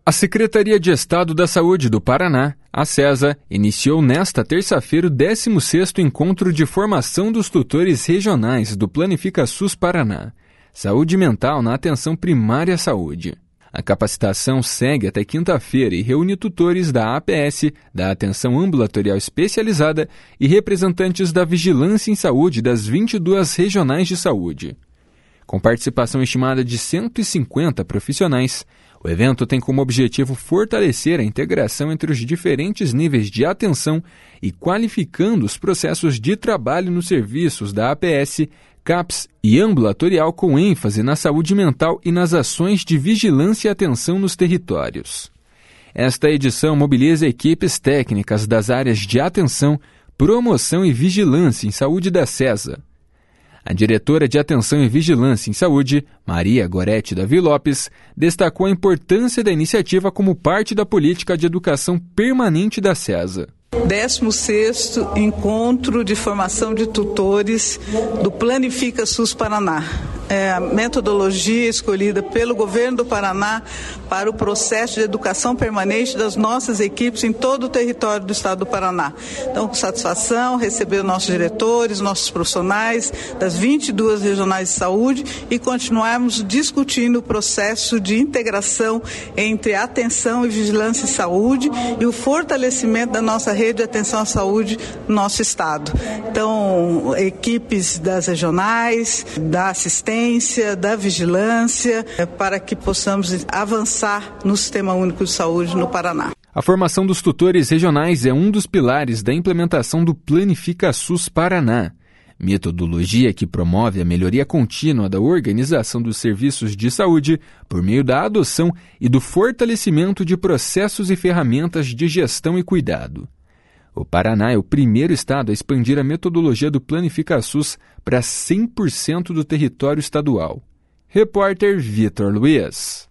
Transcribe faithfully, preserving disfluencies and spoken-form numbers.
A Secretaria de Estado da Saúde do Paraná, a SESA, iniciou nesta terça-feira o décimo sexto Encontro de Formação dos Tutores Regionais do Planifica SUS Paraná. Saúde mental na atenção primária à saúde. A capacitação segue até quinta-feira e reúne tutores da A P S, da Atenção Ambulatorial Especializada e representantes da Vigilância em Saúde das vinte e duas regionais de saúde. Com participação estimada de cento e cinquenta profissionais, o evento tem como objetivo fortalecer a integração entre os diferentes níveis de atenção e qualificando os processos de trabalho nos serviços da A P S, CAPS e ambulatorial com ênfase na saúde mental e nas ações de vigilância e atenção nos territórios. Esta edição mobiliza equipes técnicas das áreas de atenção, promoção e vigilância em saúde da SESA. A diretora de Atenção e Vigilância em Saúde, Maria Gorete Davi Lopes, destacou a importância da iniciativa como parte da política de educação permanente da SESA. décimo sexto Encontro de Formação de Tutores do Planifica SUS Paraná. É a metodologia escolhida pelo governo do Paraná para o processo de educação permanente das nossas equipes em todo o território do estado do Paraná. Então, com satisfação, receber nossos diretores, nossos profissionais das vinte e duas regionais de saúde e continuarmos discutindo o processo de integração entre atenção e vigilância em saúde e o fortalecimento da nossa rede de atenção à saúde no nosso estado. Então, equipes das regionais, da assistência, da vigilância, para que possamos avançar no Sistema Único de Saúde no Paraná. A formação dos tutores regionais é um dos pilares da implementação do Planifica SUS Paraná, metodologia que promove a melhoria contínua da organização dos serviços de saúde por meio da adoção e do fortalecimento de processos e ferramentas de gestão e cuidado. O Paraná é o primeiro estado a expandir a metodologia do Planifica SUS para cem por cento do território estadual. Repórter Vitor Luiz.